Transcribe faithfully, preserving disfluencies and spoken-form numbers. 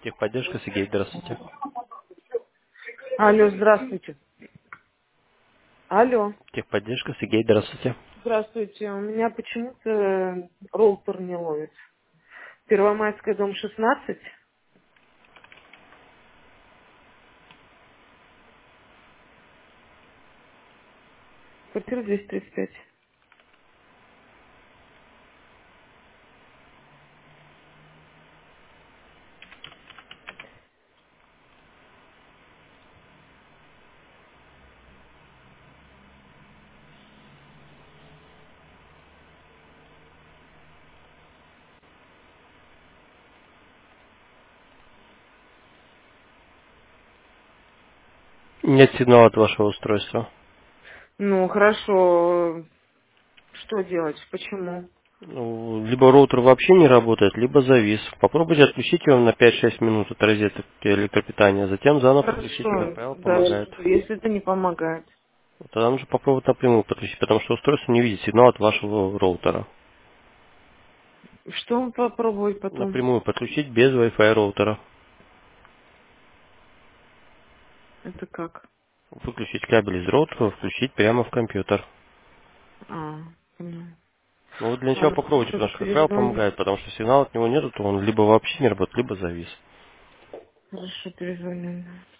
Техподдержка, Сергей, здравствуйте. Алло, здравствуйте. Алло, Техподдержка, Сергей, здравствуйте. здравствуйте. У меня почему-то роутер не ловит. Первомайская, дом шестнадцать, квартира двести тридцать пять. Нет сигнала от вашего устройства. Ну, хорошо. Что делать? Почему? Ну, либо роутер вообще не работает, либо завис. Попробуйте отключить его на пять-шесть минут от розетки электропитания, затем заново подключите, как Хорошо, правило, дальше. помогает. Если это не помогает. Тогда нужно попробовать напрямую подключить, потому что устройство не видит сигнал от вашего роутера. Что попробовать потом? Напрямую подключить без Wi-Fi роутера. Это как? Выключить кабель из роутера, включить прямо в компьютер. А, понял. Ну вот для начала Ладно, попробуйте, хорошо, потому что, как правило, перезвоню. помогает, потому что сигнала от него нету, то он либо вообще не работает, либо завис. Хорошо, перезвоню.